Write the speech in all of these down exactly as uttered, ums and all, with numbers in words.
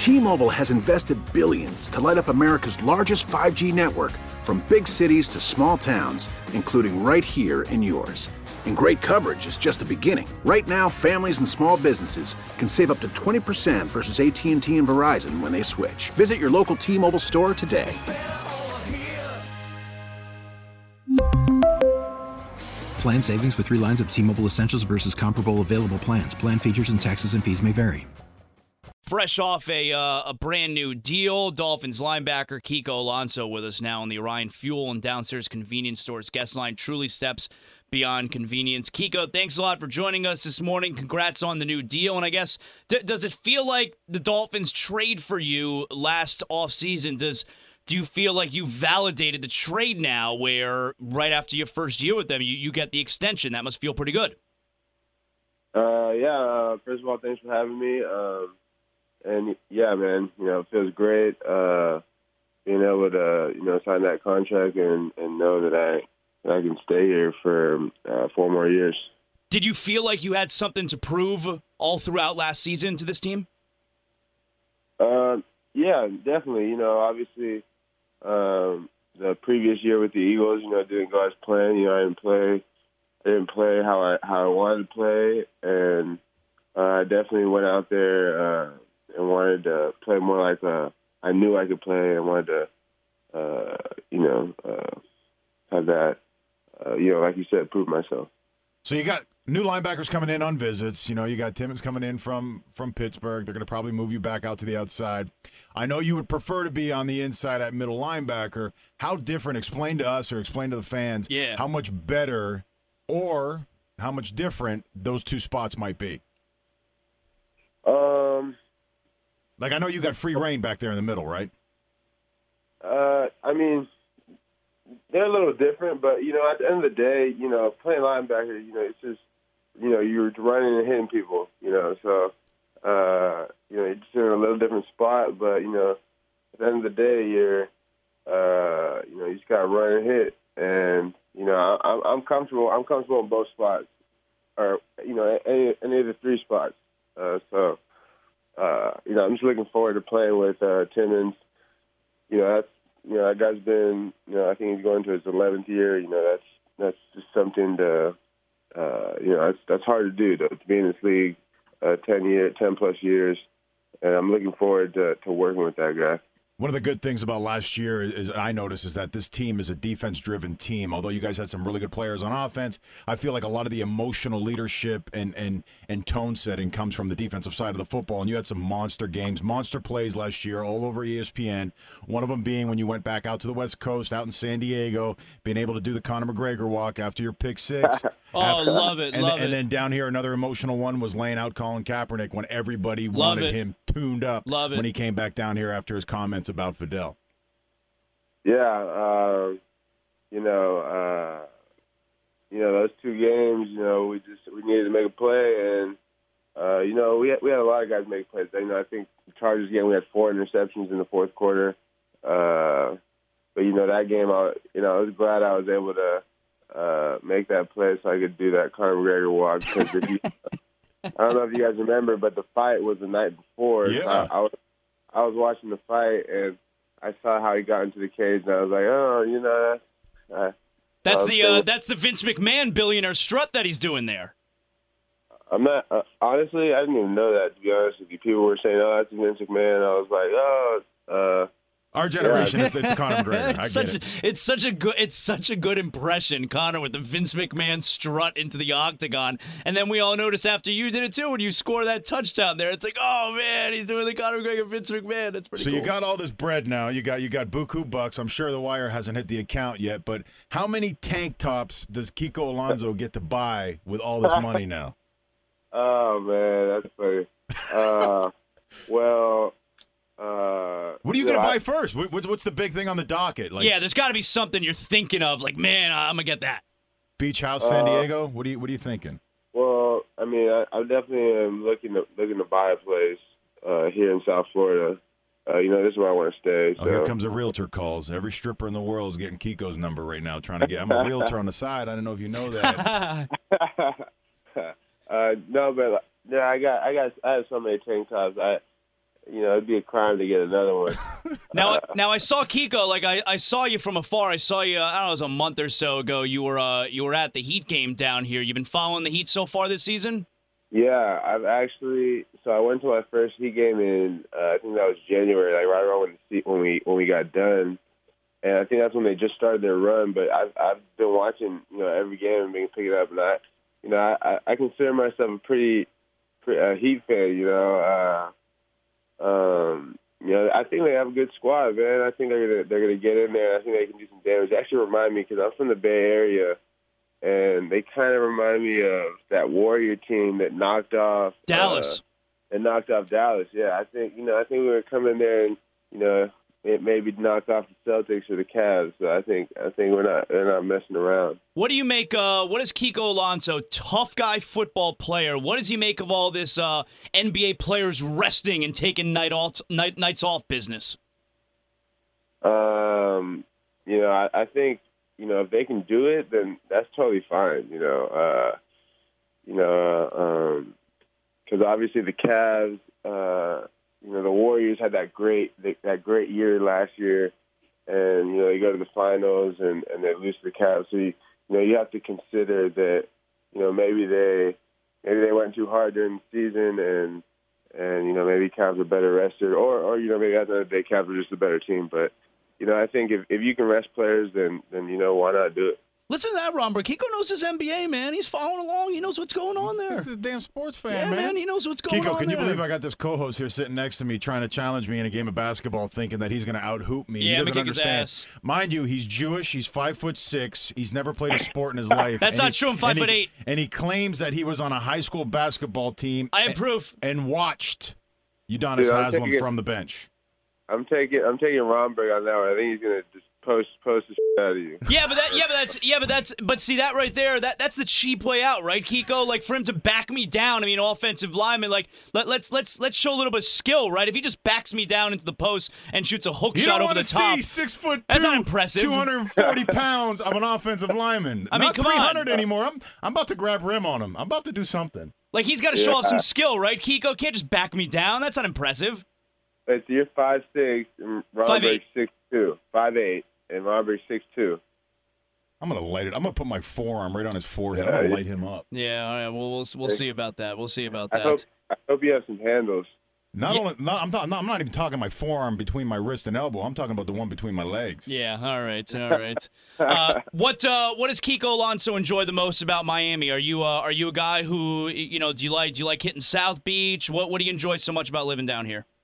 T-Mobile has invested billions to light up America's largest five G network, from big cities to small towns, including right here in yours. And great coverage is just the beginning. Right now, families and small businesses can save up to twenty percent versus A T and T and Verizon when they switch. Visit your local T-Mobile store today. Plan savings with three lines of T-Mobile Essentials versus comparable available plans. Plan features and taxes and fees may vary. Fresh off a uh, a brand new deal, Dolphins linebacker Kiko Alonso with us now on the Orion Fuel and Downstairs Convenience Stores guest line. Truly steps beyond convenience. Kiko, thanks a lot for joining us this morning. Congrats on the new deal. And I guess, d- does it feel like the Dolphins trade for you last offseason? Does do you feel like you validated the trade now, where right after your first year with them, you, you get the extension? That must feel pretty good. Uh, yeah. Uh, first of all, thanks for having me. Um, And, yeah, man, you know, it feels great uh, being able to, you know, sign that contract and, and know that I that I can stay here for uh, four more years. Did you feel like you had something to prove all throughout last season to this team? Uh, yeah, definitely. You know, obviously um, the previous year with the Eagles, you know, didn't go as planned. You know, I didn't play, I didn't play how I how I wanted to play, and uh, I definitely went out there uh, and wanted to play more like a, I knew I could play, and wanted to, uh, you know, uh, have that, uh, you know, like you said, prove myself. So you got new linebackers coming in on visits. You know, you got Timmons coming in from from Pittsburgh. They're going to probably move you back out to the outside. I know you would prefer to be on the inside at middle linebacker. How different? Explain to us or explain to the fans yeah. how much better or how much different those two spots might be. Um, like I know you got free reign back there in the middle, right? Uh, I mean, they're a little different, but, you know, at the end of the day, you know, playing linebacker, you know, it's just, you know, you're running and hitting people, you know, so, uh, you know, you're just in a little different spot, but, you know, at the end of the day, you're, uh, you know, you just got to run and hit, and, you know, I, I'm, I'm comfortable, I'm comfortable in both spots, or, you know, any, any of the three spots, uh, so, uh, you know, I'm just looking forward to playing with uh, Timmons. You know, that's, you know, that guy's been, you know, I think he's going to his eleventh year. You know, that's that's just something to, uh, you know, that's that's hard to do, to, to be in this league uh, ten year, ten plus years, and I'm looking forward to, to working with that guy. One of the good things about last year is I noticed is that this team is a defense-driven team. Although you guys had some really good players on offense, I feel like a lot of the emotional leadership and and and tone setting comes from the defensive side of the football. And you had some monster games, monster plays last year all over E S P N. One of them being when you went back out to the West Coast, out in San Diego, being able to do the Conor McGregor walk after your pick six. oh, after, love it, and, love and it. then down here, another emotional one was laying out Colin Kaepernick when everybody love wanted it. him tuned up love it. when he came back down here after his comments about Fidel. Yeah, uh, you know, uh, you know those two games. You know, we just we needed to make a play, and uh, you know we had, we had a lot of guys make plays. You know, I think the Chargers game we had four interceptions in the fourth quarter. Uh, but you know that game, I you know I was glad I was able to uh, make that play so I could do that Conor McGregor walk. Because if you, I don't know if you guys remember, but the fight was the night before. Yeah. I, I was I was watching the fight, and I saw how he got into the cage, and I was like, oh, you know. Uh, that's uh, the so, uh, that's the Vince McMahon billionaire strut that he's doing there. I'm not uh, honestly. I didn't even know that. To be honest with you, people were saying, "Oh, that's Vince McMahon." I was like, "Oh, uh, Our generation yeah. is it's Conor McGregor. I it's get such it. A, it's such a good it's such a good impression, Conor, with the Vince McMahon strut into the octagon, and then we all notice after you did it too when you score that touchdown there. It's like, oh man, he's doing the Conor McGregor Vince McMahon. That's pretty. So cool. you got all this bread now. You got you got buku bucks. I'm sure the Wire hasn't hit the account yet, but how many tank tops does Kiko Alonso get to buy with all this money now? Oh man, that's funny. Uh, well. Uh, What are you know, going to buy I- first? What, what's what's the big thing on the docket? Like yeah, there's got to be something you're thinking of. Like, man, I'm gonna get that. Beach House, San Uh, Diego. What are you What are you thinking? Well, I mean, I, I definitely am looking to looking to buy a place uh, here in South Florida. Uh, you know, this is where I want to stay. Oh, So. here comes a realtor calls. Every stripper in the world is getting Kiko's number right now, trying to get. I'm a realtor on the side. I don't know if you know that. uh, no, but yeah, I got, I got, I have so many tank tops. I, you know, it'd be a crime to get another one. Now, uh, now I saw Kiko. Like I, I saw you from afar. I saw you. I don't know, it was a month or so ago. You were, uh, you were at the Heat game down here. You've been following the Heat so far this season? Yeah, I've actually. So I went to my first Heat game in, uh, I think that was January, like right around when the when we when we got done, and I think that's when they just started their run. But I've I've been watching, you know, every game and been picking it up, and I, you know, I, I consider myself a pretty, pretty uh, Heat fan. You know. Uh, Um, you know, I think they have a good squad, man. I think they're gonna they're gonna get in there. I think they can do some damage. They actually remind me because I'm from the Bay Area, and they kind of remind me of that Warrior team that knocked off Dallas. Uh, that knocked off Dallas. Yeah, I think you know I think we're gonna come in there and you know it maybe knock off the Celtics or the Cavs. So I think I think we're not they're not messing around. What do you make? Uh, what is Kiko Alonso, tough guy football player? What does he make of all this uh, N B A players resting and taking night off, night, nights off business? Um, you know, I, I think you know if they can do it, then that's totally fine. You know, uh, you know, because um, obviously the Cavs, uh, you know, the Warriors had that great that great year last year, and you know, you go to the finals and, and they lose to the Cavs. So you, you know, you have to consider that, you know, maybe they maybe they went too hard during the season, and and you know, maybe Cavs are better rested, or or you know, maybe at the end of the day, Cavs are just a better team. But you know, I think if, if you can rest players, then then you know, why not do it? Listen to that, Ron. Kiko knows his N B A, man. He's following along. He knows what's going on there. This is a damn sports fan, yeah, man. man. He knows what's going Kiko, on can you there. believe I got this co-host here sitting next to me trying to challenge me in a game of basketball, thinking that he's going to out-hoop me? Yeah, he doesn't kick his understand. ass. Mind you, he's Jewish. He's five foot six. He's never played a sport in his life. That's and not he, true. I'm five and foot he, eight. And he claims that he was on a high school basketball team. I have and, proof. And watched Udonis Dude, I'm Haslem taking- from the bench. I'm taking I'm taking Romberg on that one. I think he's gonna just post post the shit out of you. Yeah, but that, yeah, but that's, yeah, but that's, but see that right there, that that's the cheap way out, right, Kiko? Like for him to back me down. I mean, offensive lineman, like let, let's let's let's show a little bit of skill, right? If he just backs me down into the post and shoots a hook You shot don't over want the to top, see six foot two, That's not impressive. two hundred forty pounds of an offensive lineman. I mean, not come three on. hundred anymore. I'm I'm about to grab rim on him. I'm about to do something. like he's got to show off some Yeah. skill, right? Kiko can't just back me down. That's not impressive. Wait, so you're five six and Five eight. Romberg's six two, five eight, and Romberg's six two. I'm gonna light it. I'm gonna put my forearm right on his forehead. I'm Yeah, gonna you- light him up. Yeah, all right. Well, we'll we'll see about that. We'll see about I that. hope I hope you have some handles. Not Yeah. only, not, I'm, not, I'm not even talking my forearm between my wrist and elbow. I'm talking about the one between my legs. Yeah, all right, all right. Uh, what uh, what does Kiko Alonso enjoy the most about Miami? Are you uh, are you a guy who you know? Do you like do you like hitting South Beach? What what do you enjoy so much about living down here?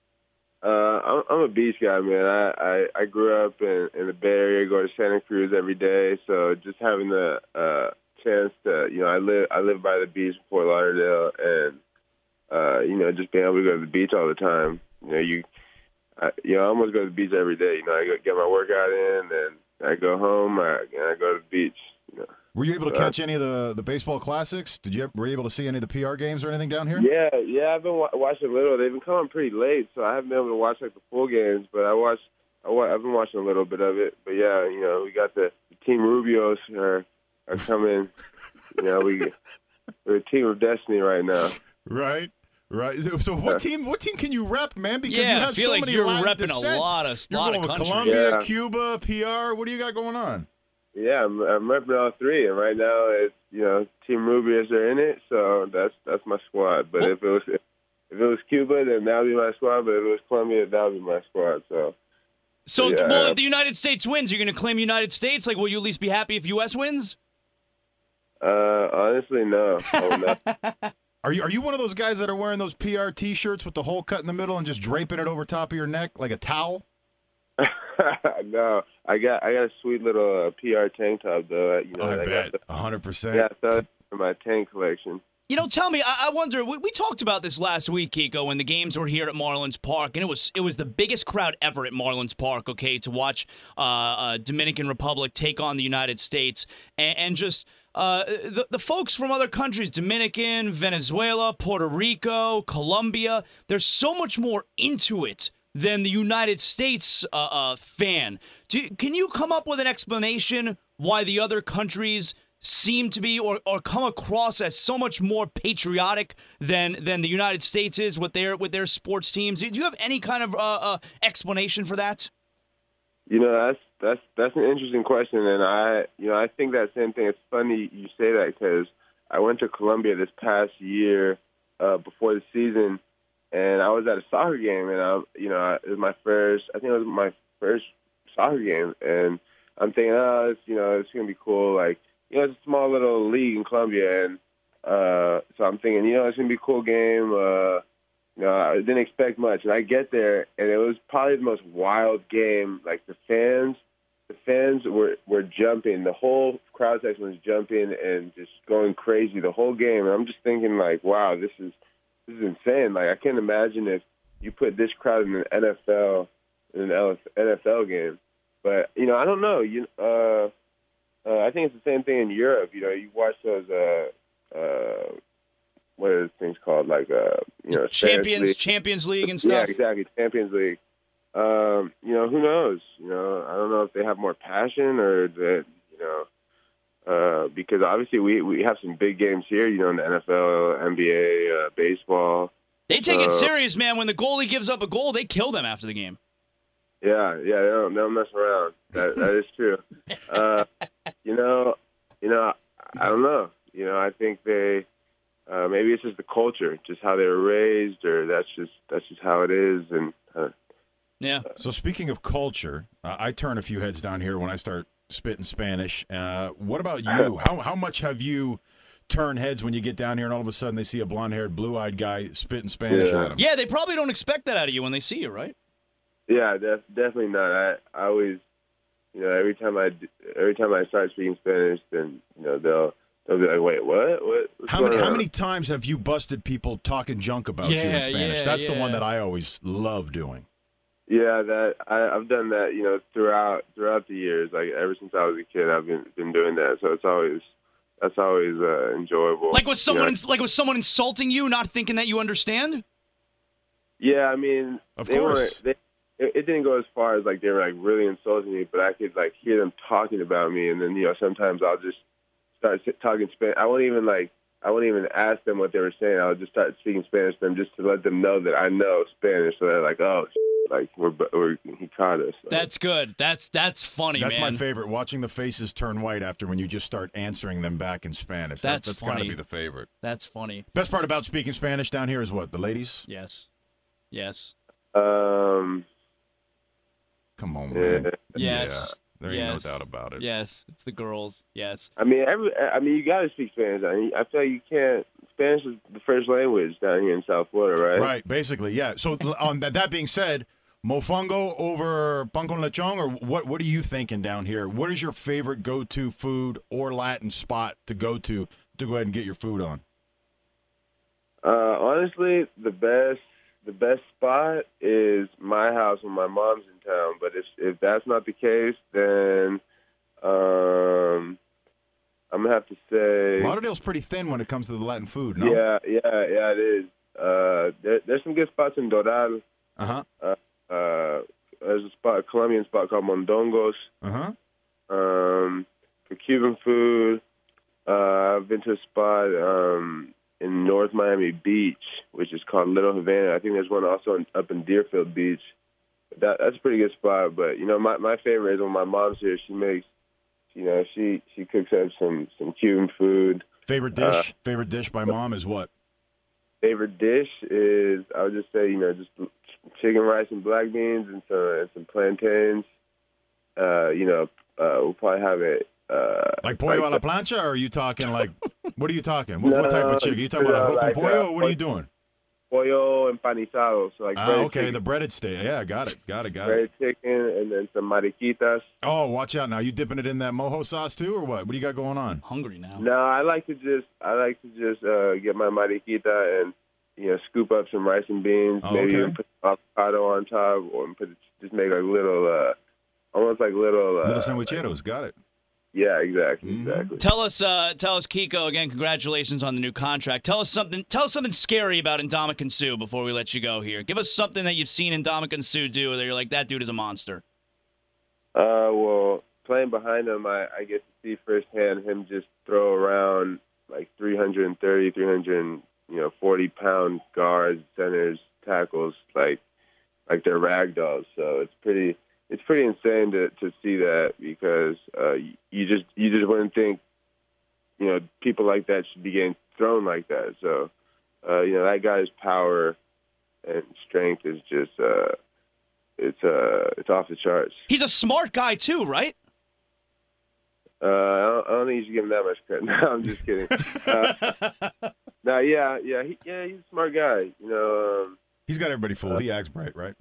Uh, I'm, I'm a beach guy, man. I, I, I grew up in, in the Bay Area, go to Santa Cruz every day. So just having the uh, chance to, you know, I live I live by the beach in Fort Lauderdale, and uh, you know, just being able to go to the beach all the time. You know, you, I, you know, I almost go to the beach every day. You know, I go get my workout in, and I go home, I, and I go to the beach. You know. Were you able to Uh, catch any of the, the baseball classics? Did you were you able to see any of the P R games or anything down here? Yeah, yeah, I've been wa- watching a little. They've been coming pretty late, so I haven't been able to watch like the full games. But I watched, I wa- I've been watching a little bit of it. But yeah, you know, we got the, the Team Rubios are are coming. You know, we we're a team of destiny right now. Right, right. So, so what Uh, team? What team can you rep, man? Because yeah, you have I feel so like many you're lines repping to a set. lot of You're lot going of with countries. Colombia, Yeah. Cuba, P R. What do you got going on? Yeah, I'm, I'm repping all three, and right now it's you know Team Rubios are in it, so that's that's my squad. But Well- if it was if it was Cuba, then that would be my squad. But if it was Colombia, that would be my squad. So. So, Yeah. well, if the United States wins, you're going to claim United States. Like, will you at least be happy if U S wins? Uh, honestly, no. I will not. Are you are you one of those guys that are wearing those P R T-shirts with the hole cut in the middle and just draping it over top of your neck like a towel? No, I got I got a sweet little uh, P R tank top though. You know, I got bet the- a hundred percent. yeah, so that's for my tank collection. You know, tell me. I, I wonder. We, we talked about this last week, Kiko, when the games were here at Marlins Park, and it was it was the biggest crowd ever at Marlins Park. Okay, to watch uh, uh, Dominican Republic take on the United States, and, and just uh, the the folks from other countries, Dominican, Venezuela, Puerto Rico, Colombia. There's so much more into it than the United States uh, uh, fan. Do, can you come up with an explanation why the other countries seem to be or, or come across as so much more patriotic than than the United States is with their with their sports teams? Do you have any kind of uh, uh, explanation for that? You know, that's that's that's an interesting question, and I you know I think that same thing. It's funny you say that because I went to Colombia this past year uh, before the season, and I was at a soccer game, and I you know it was my first I think it was my first soccer game, and I'm thinking, oh, it's, you know, it's gonna be cool. Like, you know, it's a small little league in Colombia, and uh, so I'm thinking, you know, it's gonna be a cool game. Uh, you know, I didn't expect much, and I get there, and it was probably the most wild game. Like the fans, the fans were were jumping. The whole crowd section was jumping and just going crazy the whole game. And I'm just thinking, like, wow, this is this is insane. Like, I can't imagine if you put this crowd in an N F L in an N F L game. But, you know, I don't know. You, uh, uh, I think it's the same thing in Europe. You know, you watch those, uh, uh, what are those things called? Like, uh, you know, Champions, League. Champions League and stuff. Yeah, exactly. Champions League. Um, you know, who knows? You know, I don't know if they have more passion or that, you know, uh, because obviously we, we have some big games here, you know, in the N F L, N B A, uh, baseball. They take it Uh, serious, man. When the goalie gives up a goal, they kill them after the game. Yeah, yeah, they don't, they don't mess around. That that is true. Uh, you know, you know, I don't know. You know, I think they uh, maybe it's just the culture, just how they were raised, or that's just that's just how it is. And uh, Yeah. So speaking of culture, uh, I turn a few heads down here when I start spitting Spanish. Uh, what about you? How how much have you turned heads when you get down here and all of a sudden they see a blonde-haired, blue-eyed guy spitting Spanish Yeah. at them? Yeah, they probably don't expect that out of you when they see you, right? yeah, def- definitely not. I, I always, you know, every time I d- every time I start speaking Spanish, then you know they'll they'll be like, wait, what? What? What's How going many how on? many times have you busted people talking junk about you Yeah, in Spanish? yeah, That's the yeah. one that I always love doing. Yeah, that I, I've done that. You know, throughout throughout the years, like ever since I was a kid, I've been been doing that. So it's always that's always uh, enjoyable. Like was someone You know? ins- like was someone insulting you, not thinking that you understand? Yeah, I mean, Of they course. weren't. They, it, it didn't go as far as like they were like really insulting me, but I could like hear them talking about me, and then you know sometimes I'll just start s- talking Spanish. I won't even like I won't even ask them what they were saying. I'll just start speaking Spanish to them just to let them know that I know Spanish. So they're like, oh, like we're, we're he caught us. So. That's good. That's that's funny, That's man. my favorite. Watching the faces turn white after when you just start answering them back in Spanish. That- That's that's got to funny. be the favorite. That's funny. Best part about speaking Spanish down here is what? The ladies? Yes. Yes. Um, Come on, yeah. man. Yes. Yeah, there ain't Yes. no doubt about it. Yes. It's the girls. Yes. I mean, every I mean, you got to speak Spanish. I mean, I feel like you can't. Spanish is the first language down here in South Florida, right? Right, basically, yeah. So on that, that being said, mofongo over pan con lechon, or what? What are you thinking down here? What is your favorite go-to food or Latin spot to go to to go ahead and get your food on? Uh, honestly, the best the best spot is my house when my mom's in town. But if if that's not the case, then um, I'm gonna have to say, Lauderdale's pretty thin when it comes to the Latin food. No. yeah, yeah, yeah, it is. Uh, there, there's some good spots in Doral. Uh huh. Uh, uh, there's a spot, a Colombian spot called Mondongos. Uh huh. Um, for Cuban food, uh, I've been to a spot um, in North Miami Beach, which is called Little Havana. I think there's one also in, up in Deerfield Beach. That that's a pretty good spot. But you know, my my favorite is when my mom's here. She makes, you know, she she cooks up some some Cuban food. Favorite dish? Favorite dish by mom is what? Favorite dish is, I would just say, you know, just chicken, rice, and black beans, and some and some plantains. Uh, you know, uh, we'll probably have it. Uh, Like pollo a la plancha, or are you talking like? What are you talking? What, what type No, of chicken? You talking you about know, a like, con pollo, uh, or what are you doing? pollo empanizado, so like Ah, breaded okay, chicken, the breaded steak. Yeah, got it, got it, got it. breaded chicken, and then some mariquitas. Oh, watch out now! You dipping it in that mojo sauce too, or what? What do you got going on? Hungry now. No, I like to just I like to just uh, get my mariquita and you know scoop up some rice and beans, Oh, maybe okay. even put avocado on top, or put just make like little, uh, almost like little, uh, Little sandwicheros, got it. yeah, exactly, Mhm. exactly. Tell us, uh, tell us, Kiko. Again, congratulations on the new contract. Tell us something. Tell us something scary about Ndamukong Suh before we let you go here. Give us something that you've seen Ndamukong Suh do that you're like, that dude is a monster. Uh, well, playing behind him, I, I get to see firsthand him just throw around like three thirty, three forty pound guards, centers, tackles, like like they're rag dolls. So it's pretty it's pretty insane to, to see that, because uh, you just you just wouldn't think, you know, people like that should be getting thrown like that. So uh, you know, that guy's power and strength is just uh, it's uh it's off the charts. He's a smart guy too, right? Uh, I, don't, I don't think you should give him that much credit. No, I'm just kidding. Uh, no, yeah, yeah, he, yeah, he's a smart guy. You know, um, he's got everybody fooled. Uh, he acts bright, right?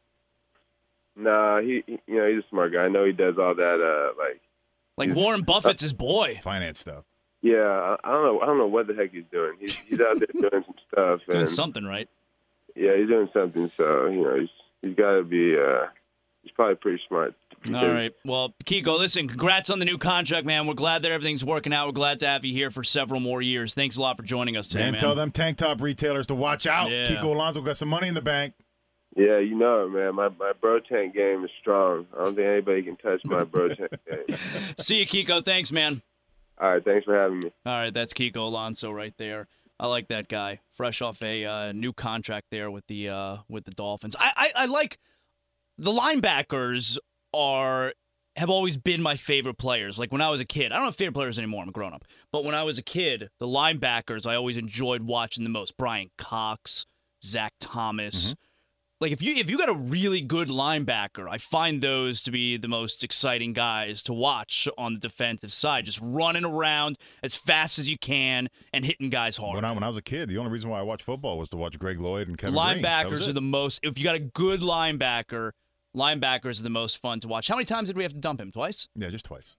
Nah, he, he, you know, he's a smart guy. I know he does all that, uh, like, like Warren Buffett's his boy. Finance stuff. Yeah, I, I don't know. I don't know what the heck he's doing. He's he's out there doing some stuff. He's doing and, something, right? Yeah, he's doing something. So you know, he's he's got to be. Uh, he's probably pretty smart. All right. Well, Kiko, listen, congrats on the new contract, man. We're glad that everything's working out. We're glad to have you here for several more years. Thanks a lot for joining us today, man. Man, tell them tank top retailers to watch out. Yeah. Kiko Alonso got some money in the bank. Yeah, you know it, man. My my bro tank game is strong. I don't think anybody can touch my bro tank game. See you, Kiko. Thanks, man. All right, thanks for having me. All right, that's Kiko Alonso right there. I like that guy. Fresh off a uh, new contract there with the uh, with the Dolphins. I, I I like the linebackers are have always been my favorite players. Like when I was a kid, I don't have favorite players anymore. I'm a grown up. But when I was a kid, the linebackers I always enjoyed watching the most. Brian Cox, Zach Thomas. Mm-hmm. Like if you if you got a really good linebacker, I find those to be the most exciting guys to watch on the defensive side, just running around as fast as you can and hitting guys hard. When I when I was a kid, the only reason why I watched football was to watch Greg Lloyd and Kevin Linebackers Green. are the most. If you got a good linebacker, linebackers are the most fun to watch. How many times did we have to dump him? Twice? Yeah, just twice.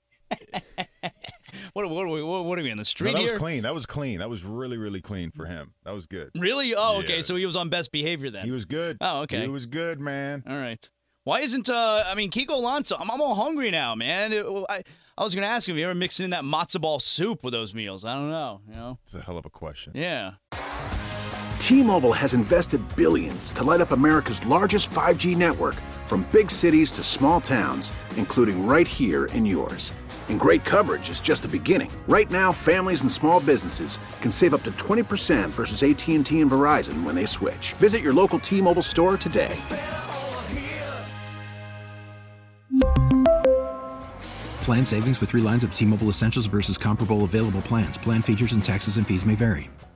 What, what, what, what are we in the street no, that here? was clean. That was clean. That was really, really clean for him. That was good. Really? Oh, yeah. okay. So he was on best behavior then. He was good. Oh, okay. He was good, man. All right. Why isn't, uh, I mean, Kiko Alonso, I'm, I'm all hungry now, man. It, I, I was going to ask him, have you ever mixed in that matzo ball soup with those meals? I don't know, you know? It's a hell of a question. Yeah. T-Mobile has invested billions to light up America's largest five G network, from big cities to small towns, including right here in yours. And great coverage is just the beginning. Right now, families and small businesses can save up to twenty percent versus A T and T and Verizon when they switch. Visit your local T-Mobile store today. Plan savings with three lines of T-Mobile Essentials versus comparable available plans. Plan features and taxes and fees may vary.